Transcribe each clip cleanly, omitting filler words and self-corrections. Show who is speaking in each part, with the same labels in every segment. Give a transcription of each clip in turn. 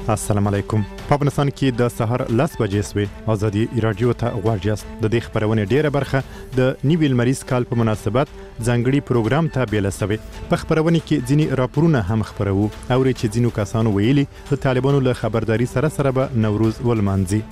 Speaker 1: السلام علیکم. په افغانستان کې د سحر 10 بجې سوې ازادي رادیو ته غواړئ د دې خبرونه ډیره برخه د نیوي لمریز کال په مناسبت ځانګړي پروګرام ته بیل سوي. په خبرونه کې ځینی راپورونه هم خبرو او چې ځینو کسانو ویلي د طالبانو له خبرداري سره به نوروز ولمانځي.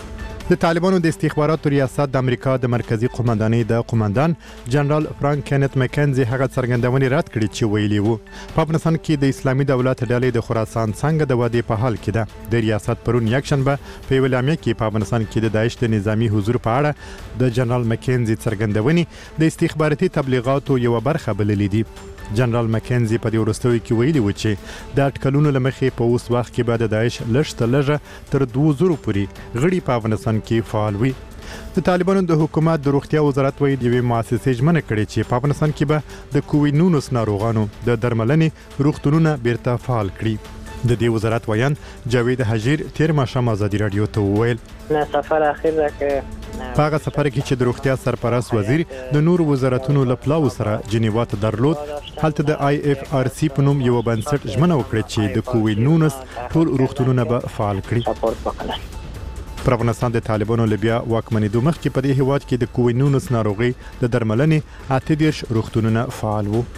Speaker 1: د طالبانو د استخباراتو ریاست د امریکا د مرکزی قومندانۍ د قومندان جنرال فرانک کینت مکنزي هغه څرګندونې رد کړې چې ویلي وو په افغانستان کې د اسلامي دولت ډلې د خراسان څنګه د ودې په حال کې ده. د ریاست پرون یکشنبه په ویلامه کې په افغانستان کې د داعش د نظامی حضور په اړه د جنرال مکنزي څرګندونې د استخباراتي تبلیغاتو یو برخه بللې دي. جنرال مکنزي په دې وروستیو کې ویلي و چې د اټکلونو لمخې په اوس وخت کې به د داعش لږه تر 2000 پورې غړي په افغانستان کې فعال وي. د طالبانو د حکومت د روغتیا وزارت وایي د مؤسسې ژمنه کړې چې په افغانستان کې به د کووډ-19 ناروغانو د درملنې روغتونونه بیرته فعال کړي. د دې وزارت ویان جاوید حجیر تیر ماښام ازادي رادیو ته وویل
Speaker 2: سفر اخیر ده که
Speaker 1: په هغه سفر کې چې د روغتیا سرپرست وزیر د نور وزارتونو له پلاو سره جنیوا ته درلود، هلته د IFRC په نوم یو بنسټ ژمنه وکړه چې د کووډ-19 ټول روغتونونه به فعال کړي. پر افغانستان د طالبانو لبیا واکمنېدو مخکې په دې هیواد کې د کووډ-19 ناروغي د درملنې 38 روغتونونه فعال وو.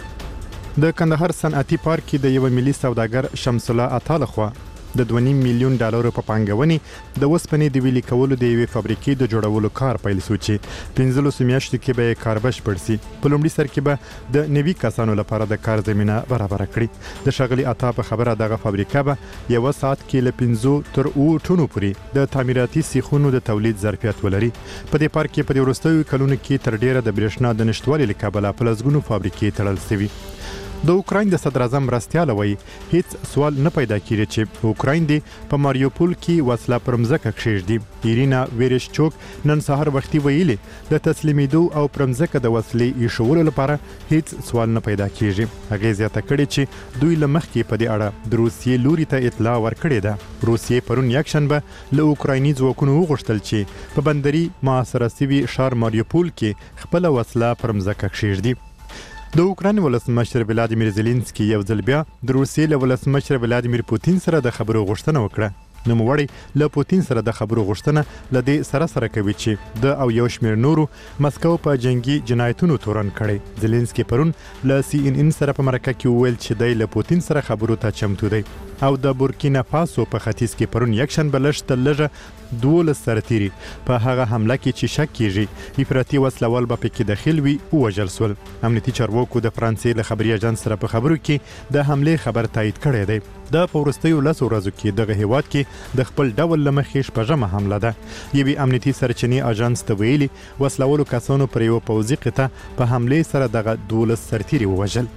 Speaker 1: د کندهار صنعتي پارک کې د یو ملي سوداګر شمس الله عطا لخوا د 2.5 میلیون ډالر په پانګونې د وسپنې د ویلي کولو د یوې فابریکې د جوړولو کار پیل شو چې 15 میاشتو کې به کار بشپړ شي. په لومړي سر کې به د نوي کسانو لپاره د کار زمينه برابر کړي. د شغلي عطا په خبره دغه فابریکه به یو ساعت کې له 15 تر 8 ټنو پورې د تعمیراتي سیخونو د تولید ظرفیت ولري. په دې پارک کې په وروستیو کلونو کې تر ډیره د برېښنا د نشټوالي لکابله په لزګونو فابریکې تړل شوي. د اوکراین د صدر اعظم مرستیال وایي هیڅ سوال نه پیدا کیږي چې اوکراین دی په ماریوپول کې وسله پرمزکه کښېږدي. ایرینا ویریشچوک نن سهار وختي ویلي د تسلیمیدو او پرمزکه د وسلې ایښولو لپاره هیڅ سوال نه پیدا کیږي. هغه زیاته کړې چې دوی له مخکې په دې اړه د روسیې لوري ته اطلاع ورکړې ده. روسیې پرون یکشنبه له اوکرایني ځواکونو وغوښتل چې په بندري محاصره شوي ښار ماریوپول کې خپل وسله پرمزکه کښېږدي. د اوکراین ولسمشر ولادیمیر زيلنسکي یو ځل بیا د روسیې له ولسمشر ولادیمیر پوتین سره د خبرو غوښتنه وکړه. نوموړی له پوتین سره د خبرو غوښتنه له دې سره کوي چې د او یو شمېر نورو مسکو په جنگي جنایتونو تورن کړي. زيلنسکي پرون له CNN سره په مرکه کې وویل چې د له پوتین سره خبرو ته چمتو دی. او د بورکینا فاسو په ختیځ کې پرون یکشنبه لږه 12 سرتیري په هغه حمله کې چې شک کیږي افراطي وسلوال به پکې داخل وي او وژل شول. امنیتي چارواکو د فرانسې له خبري اژانس سره په خبرو کې د حمله خبر تایید کړی دی. د پورستیو لاسو ورځو کې دغه هیواد کې د خپل ډول لمخې شپږمه حمله ده. یوې امنیتي سرچینې اژانس ته ویلي وسلوالو کسانو پر یو پوځي قطعه په حمله سره دغه 12 سرتیري ووژل.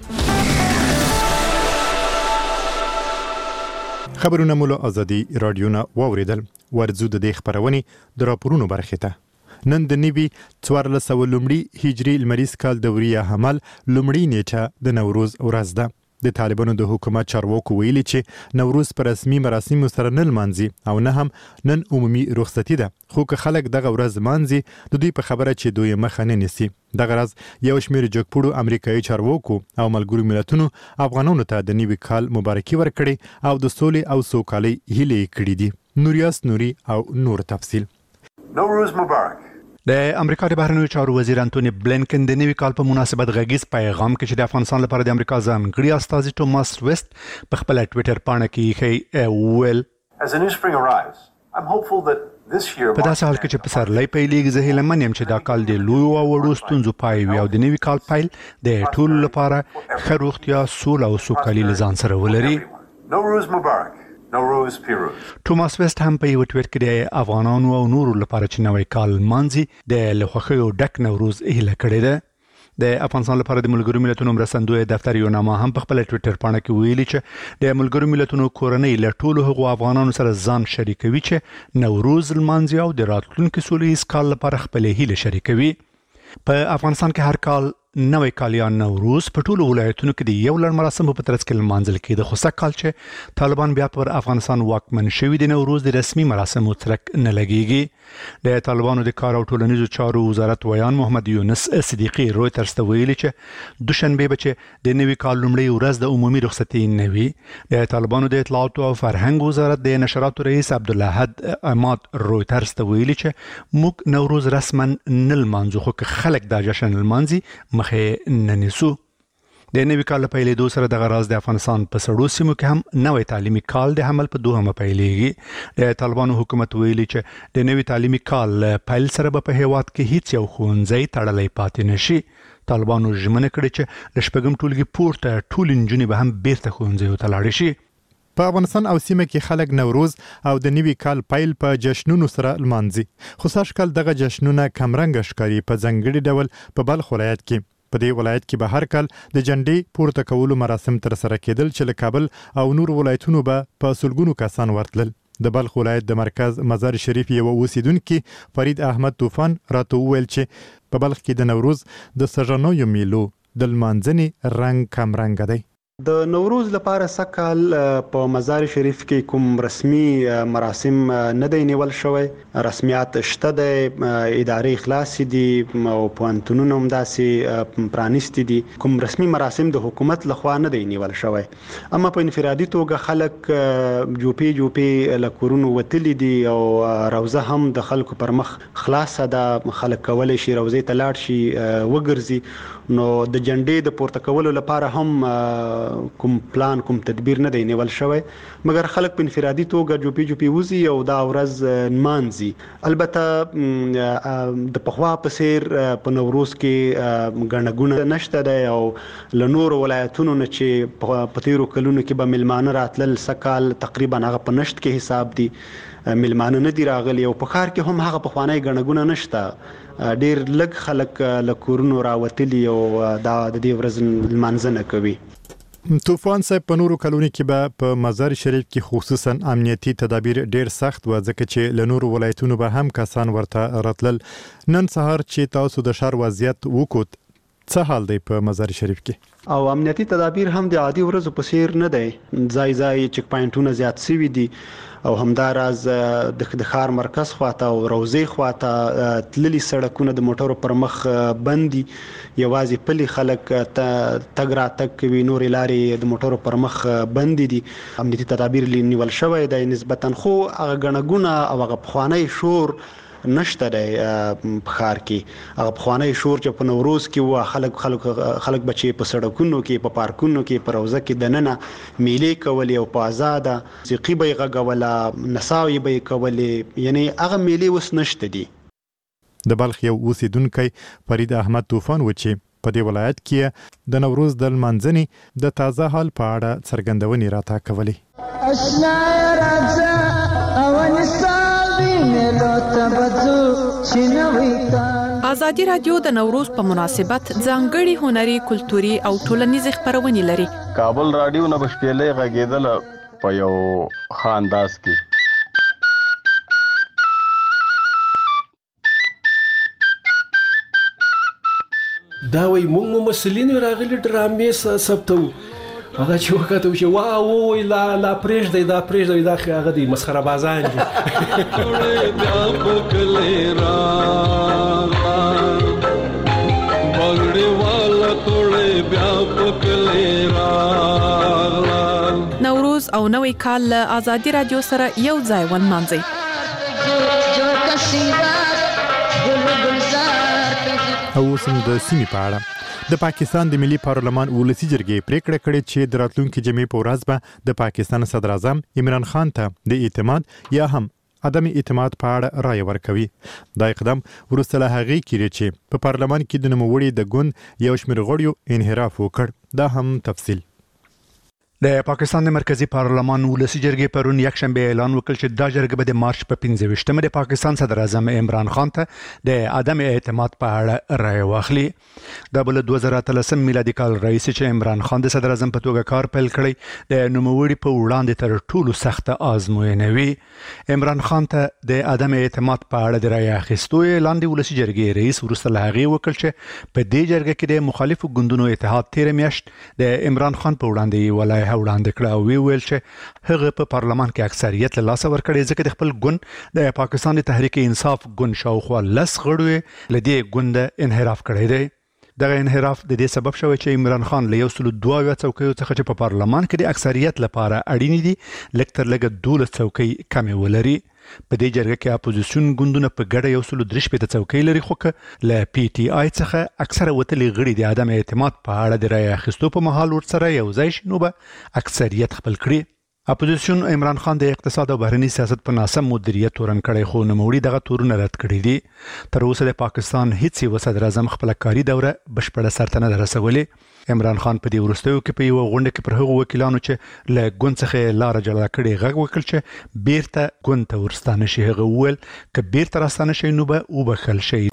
Speaker 1: خبرونه مو له ازادي رادیو نه واوریدل. ورځو د دې خبرونې د راپورونو برخه ته نن د نیوي 1400 لومړي هجري لمریز کال دوري حمل لومړی نیټه د نوروز ورځ ده. د طالبانو د حکومت چارواکو ویلي چې نوروز پر رسمي مراسمو سره نه لمانځي او نه هم نن عمومي رخصتي ده. خو که خلک دغه ورځ مانځي د دوی په خبره چې دوی مخه نه نیسي. دغه ورځ یو شمېر جګپوړو امریکایي چارواکو او ملګرو ملتونو افغانانو ته د نیوي کال مبارکي ورکړي او د سولې او سوکالۍ هیلې کړې دي. نوریاس نوري او نور تفصیل.
Speaker 3: نوروز مبارک.
Speaker 4: د امریکا د بهرنیو چارو وزیر انټونی بلینکن د نوي کال په مناسبت غږیز پیغام کې چې د افغانستان لپاره د امریکا ځانګړي استازي ټوماس ویسټ په خپل ټوئیټر پاڼه کې ویل په داسې حال کې چې پسرلی پیلېږي زه هیله من یم چې دا کال د لویو او وړو ستونزو پای وي او د نوي کال پیل د ټولو لپاره ښه روغتیا، سوله او سوکالي له ځان سره ولري.
Speaker 3: نوروز مبارک. نوروز پیروز.
Speaker 4: ټوماس ویسټ هم په یو ټویټ کې د افغانانو او نورو لپاره چې نوی کال مانځي د له خوښیو ډک نوروز هیله کړې ده. د افغانستان لپاره د ملګرو ملتونو مرستندوی دفتر یو نامه هم په خپل ټویټر پاڼه کې ویلي چې د ملګرو ملتونو کورنۍ له ټولو هغو افغانانو سره ځان شریکوي چې نوروز لمانځي او د راتلونکي سولهییز کال لپاره خپلې هیلې شریکوي. په افغانستان کې هر کال نوې کال یا نوروز په ټولو ولایتونو کې د یو لړ مراسمو په ترڅ کې لمانځل کېده، خو سږ کال چې طالبان بیا پر افغانستان واکمن شوي د نوروز د رسمي مراسمو ترک نه لګېږي. د طالبانو د کار او ټولنیزو چارو وزارت ویان محمد یونس صدیقي رویترز ته ویلي چې دوشنبه به چې د نوي کال لومړۍ ورځ د عمومي رخصتي نه وي. د طالبانو د اطلاعات او فرهنګ وزارت د نشراتو رئیس عبدالحد اماد رویترز ته ویلي چې موږ نوروز رسما نه لمانځو، خو که خلک دا جشن لمانځي مخې نه نیسو. د نوي کال په پیلېدو سره دغه راز د افغانستان په سړو سیمو کې هم نوی تعلیمي کال د حمل په دوهمه پیلېږي. د طالبانو حکومت ویلي چې د نوي تعلیمي کال پیل سره به په هیواد کې هیڅ یو ښوونځی تړلی پاتې نشي. طالبانو ژمنه کړې چې د شپږم ټولګي پورته ټول نجونې به هم بیرته ښوونځیو ته لاړې شي.
Speaker 1: په افغانستان او سیمه کې خلک نوروز او د نوي کال پیل په جشنونو سره لمانځي، خو سږکال دغه جشنونه کمرنګه ښکاري. په ځانګړي ډول په بلخ ولایت کې په دې ولایت کې به هر کال د جنډې پورته کولو مراسم تر سره کېدل چې له کابل او نور ولایتونو به په سلګونو کسان ورتلل. د بلخ ولایت د مرکز مزار شریف یو اوسیدونکي فرید احمد طوفان راته وویل چې په بلخ کې د نوروز د سژنویو میلو د لمانځنې رنګ کمرنګه دی.
Speaker 5: د نوروز لپاره سکهال په مزار شریف کې کوم رسمي مراسم نه دی نیول شوی. رسمیات شته د ادارې خلاص دي او پوهنتونونه هم داسې پرانیستي دي. کوم رسمي مراسم د حکومت لخوا نه دی نیول شوی، اما په انفرادي توګه خلک جوپې له کورونو وتلي دي او روزه هم د خلکو پر مخ خلاصه ده. خلک کولی شي روزې ته لاړ شي وګرځي. نو د جنډې د پورته کولو لپاره هم کوم پلان کوم تدبیر نه دی نیول شوی، مګر خلک په انفرادي توګه جوپې وزي او دا ورځ نمانځي. البته د پخوا په څیر په نوروز کې ګڼه ګوڼه نشته دی او له نورو ولایتونو نه چې په تیرو کلونو کې به میلمانه راتلل، سږکال تقریبا هغه په نشت کې حساب دي، میلمانه نه دي راغلي او په ښار کې هم هغه پخوانی ګڼه ګوڼه نشته. ډیر لږ خلک له کورونو راوتلي او دا د دې ورځ لمانځنه کوي.
Speaker 1: طوفان صاحب په نورو کلونو کې به په مزار شریف کې خصوصا امنیتي تدابیر ډیر سخت و، ځکه چې له نورو ولایتونو به هم کسان ورته راتلل. نن سهار چې تاسو د ښار وضعیت وکوت، څه حال دی په مزار شریف کې؟
Speaker 5: او امنیتي تدابیر هم د عادي ورځو په څیر نه دی. ځای چک پاینټونه زیات شوي دي او همداراز د ښار مرکز خواته او روضې خواته تللي سړکونه د موټرو پر مخ بند دي. یوازې پلي خلک تګ راتګ کوي، نورې لارې د موټرو پر مخ بند دي. امنیتي تدابیر نیول شوی دی نسبتا، خو هغه ګڼه ګوڼه او هغه پخوانی شور نشته دی په ښار کې. هغه پخوانی شور چې په نوروز کې و، خلک بچي په سړکونو کې، په پارکونو کې، په روضه کې دننه میلې کولې او په آزاده موسیقي به یې غږوله، نڅاوې به یې کولې، یعنی هغه میلې اوس نشته دي.
Speaker 1: د بلخ یو اوسیدونکی فرید احمد طوفان و چې په دې ولایت کې د نوروز د لمانځنې د تازه حال په اړه څرګندونې راته کولې.
Speaker 6: ازادي رادیو د نوروز په مناسبت ځانګړي هنري، کلتوري او ټولنیز خبرونه لري.
Speaker 7: کابل رادیو نه بشپېلې غږیدل په یو خانداس کې.
Speaker 8: دا وای موږ ممثلین راغلي ډرامې ثبتو، هغه چې وکړو چې واو لا پرېږدي دا هغه دی مسخره بازان دي.
Speaker 6: نوروز او نوی کال له ازادي رادیو سره یو ځای ونمانځي.
Speaker 1: او اوسم د سیمې په اړه د پاکستان د ملي پارلمان ولسی جرګې پریکړه کړې چې د راتلونکي جمعې په ورځ به د پاکستان صدر اعظم عمران خان ته د اعتماد یا هم عدم اعتماد په اړه رائے ورکوي. دا اقدام وروسته له هغې کېږي چې په پارلمان کې د نوموړي د ګوند یو شمېر غړیو انحراف وکړ. دا هم تفصیل.
Speaker 4: د پاکستان د مرکزی پارلمان ولسی جرګې پرون یک شنبه اعلان وکړ چې دا جرګه به د مارچ په 15مه د پاکستان صدر اعظم عمران خان ته د عدم اعتماد په اړه رائے واخلي. د بل 2013 میلادي کال رئیس چې عمران خان د صدر اعظم په توګه کار پیل کړی د نوموړي په وړاندې تر ټولو سخته آزموینه وي. عمران خان ته د عدم اعتماد په اړه د رائے اخیستو اعلان د ولسی جرګې رئیس ورسته له هغې وکړ چې په دې جرګه کې د مخالفو ګوندونو اتحاد تیر میاشت د عمران خان په وړاندې ولایه وړاندې کړه او ویل چې هغه په پارلمان کې اکثریت له لاسه ورکړي ځکه د خپل ګوند د پاکستان د تحریک انصاف ګوند شاوخوا 10 غړو له دې ګوند انحراف کړی دی. دغه انحراف د دې سبب شوی چې عمران خان له 102 څوکیو څخه چې په پارلمان کې د اکثریت لپاره اړین دي لکتر لګ 12 څوکۍ کمې ولري. په دې جرګه کې اپوزیشن ګوندونه په ګډه 103 څوکۍ لري خو له پی ټی آی څخه اکثره وتلي غړي د عدم اعتماد په اړه د رائے اخیستو په مهال ورسره یو ځای شنو به اکثریت خپل کړي. اپوزیشن عمران خان د اقتصاد او بهرنی سیاست په ناسم مدیریت تورن کړی خو نوموړي دغه تورونه رد کړي دي. تر اوسه د پاکستان هیڅ یو صدر اعظم خپل کاري دوره بشپړه سرته نه رسولې. عمران خان په دې وروستیو کې په یو غونډه کې پر هغو وکیلانو چې له ګوند څخه لار جلا کړي غږ وکړ چې بیرته ګوند ته ورستانه شي. هغه وویل که بیرته راستانه شي نو به وبخښل شي.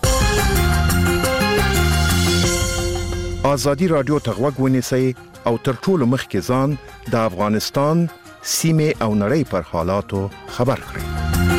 Speaker 9: آزادي رادیو ته غوږ ونیسئ او تر ټولو مخکې ځان د افغانستان سیمه او نړۍ پر حالاتو خبر کړئ.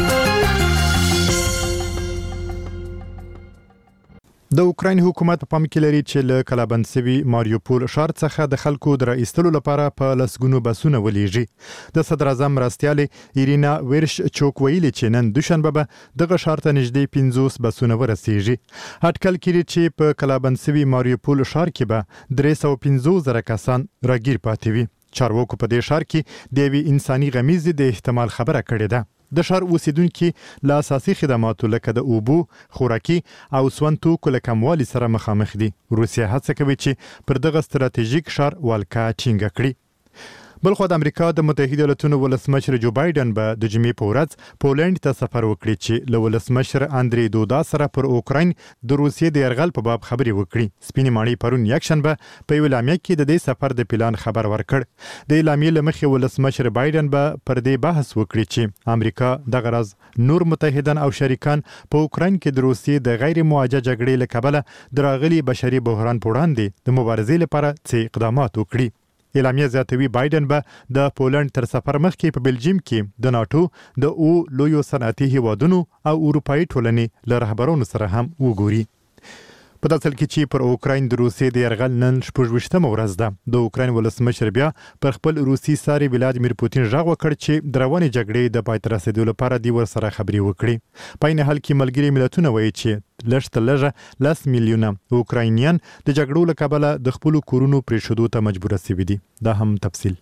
Speaker 1: د اوکراین حکومت په پام کې لري چې له کلابند سوي ماریوپول ښار څخه د خلکو د راایستلو لپاره په لسګونو بسونه ولېږي. د صدر اعظم مرستیالې ایرینا ویرشچوک ویلي چې نن دوشنبه به دغه ښار ته نږدې 50 بسونه ورسیږي. اټکل کړي چې په کلابند سوي ماریوپول ښار کې به 350,000 کسان راګیر پاتې وي. چارواکو په دې ښار کې د یوې انساني غمیزې د احتمال خبره کړې ده. د ښار اوسیدونکي له اساسي خدماتو لکه د اوبو، خوراکي او سون توکو له کموالي سره مخامخ دي. روسیه هڅه کوي چې پر دغه ستراتیژیک ښار والکا ټینګه کړي. بلخو د امریکا د متحده ایالاتونو ولسمشر جو بایدن به د جمعې په ورځ پولند ته سفر وکړي چې له ولسمشر اندری دودا سره پر اوکراین د روسیې د یرغل په باب خبرې وکړي. سپینې ماڼۍ پرون یکشنبه په یو اعلامیه کې د دې سفر د پلان خبر ورکړ. د اعلامیې له مخې ولسمشر بایدن به پر دې بحث وکړي چې امریکا دغه راز نور متحدان او شریکان په اوکراین کې د روسیې د غیر موجه جګړې له کبله د راغلي بشري بحران په وړاندې د مبارزې لپاره څه اقدامات وکړي. اعلامیه زیاتوي بایدن به د پولند تر سفر مخکې په بلجیم کې د ناتو د لویو صنعتي هیوادونو او اروپایي ټولنې له رهبرانو سره هم وګوري. په داسې حال کې چې پر اوکراین د روسیې د یرغل نن 26مه ورځ ده. د اوکراین ولسمشر بیا پر خپل روسي ساري ولادیمیر پوتین غږ وکړ چې د روانې جګړې د پای ته رسیدو لپاره د ورسره خبرې وکړي. په عین حال کې ملګري ملتونه وایي چې لږ تر لږه 10 میلیونه اوکراینیان د جګړو له کبله د خپل کورونو پرېښودو ته مجبور شوي دي. دا هم تفصیل.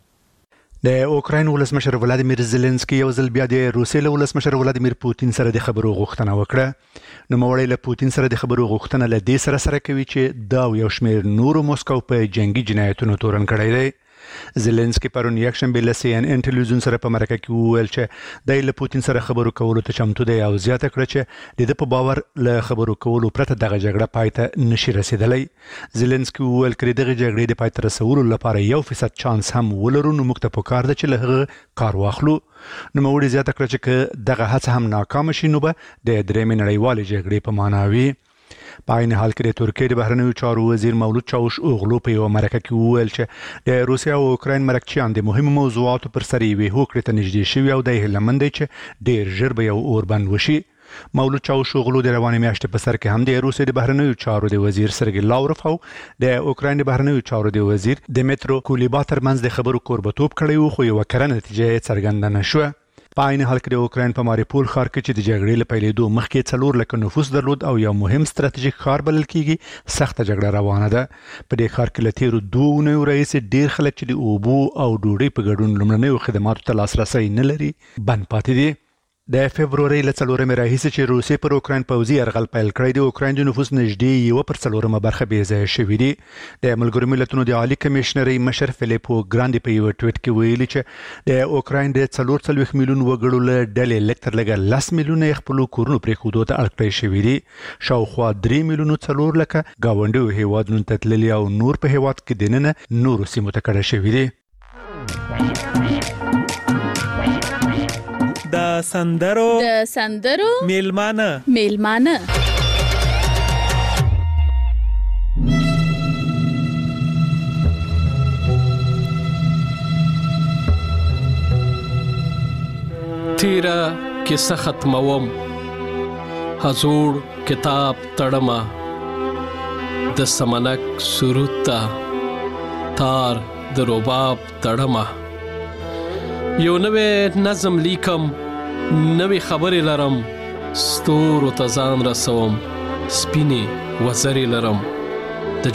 Speaker 1: د اوکراین ولسمشر ولادیمیر زيلنسکي یو ځل بیا د روسیې له ولسمشر ولادیمیر پوتین سره د خبرو غوښتنه وکړه. نوموړی له پوتین سره د خبرو غوښتنه له دې سره کوي چې دا یو شمېر نورو موسکو په جنگي جنایتونو تورن کړی دی. زيلنسکي پرون یکشنبه له سی ان ان ټلویزیون سره په مرکه کې وویل چې د له پوتین سره خبرو کولو ته چمتو دی او زیاته کړه چې د په باور له خبرو کولو پرته دغه جګړه پای ته نشي رسیدلی. زيلنسکي وویل کړي دغه جګړې د پای ته رسولو لپاره 1% چانس هم ولرو نو موږ ته پکار ده چې له هغه کار واخلو. نوموړي زیاته کړه چې دغه هڅه هم ناکام شي نو به د درېمې نړیوالې جګړې په معنا وي. په عین حال کې د ترکیې د بهرنیو چارو وزیر مولود چاوش اوغلو په یو مرکه کې وویل چې د روسیا او اوکراین مرکچیان د مهمو موضوعاتو پر سر یوې هوکړې ته نږدې شوي او د هیله مند دی چې ډېر ژر به یو اوربند وشي. مولود چاوش اوغلو د روانې میاشتې په سر کې هم د روسیې د بهرنیو چارو د وزیر سرګی لاوروف او د اوکراین د بهرنیو چارو د وزیر دمیترو کولیبا ترمنځ د خبرو کوربتوب کړی و خو یو کره نتیجه څرګنده نشوه. په عین حال کې د اوکراین په ماریوپول ښار کې چې د جګړې له پیلېدو مخکې 4 لک نفوس درلود او یو مهم ستراتیژیک ښار بلل کیږي سخته جګړه روانه ده. په دې ښار کې له تیرو 2 اونیو راهیسې ډیر خلک چې د اوبو او ډوډۍ په ګډون لومړنیو خدماتو ته لاسرسی نه لري بند پاتې دي. د فبرवरी له 4مې راهیسې چې روسیې پر اوکراین پوځي یرغل پیل کړی د اوکراین د نفوس نږدې 1/4 برخه بې ځایه شوي دي. د ملګرو ملتونو د عالی کمشنري مشر فلیپو ګراندي په یو ټویټ کې ویلي چې د اوکراین د 44 میلیون وګړو له ډلې لکتر لګا 10 میلیونه خپل کورونو پرېښودو ته اړ کړی شوي دي. شاوخوا 3 میلیونه 4 لکه ګاونډیو هیوادونو ته تللي او نور په هیواد کې دننه نورو سیمو ته کډه شوي دي.
Speaker 10: سندرو میلمانه
Speaker 8: تیرا کیسه ختموم حضور کتاب تړما د سمنک سرود تا تار د رباب تړما یو نوې نظم لیکم نوې خبرې لرم ستورو ته ځان رسوم سپینې وزرې لرم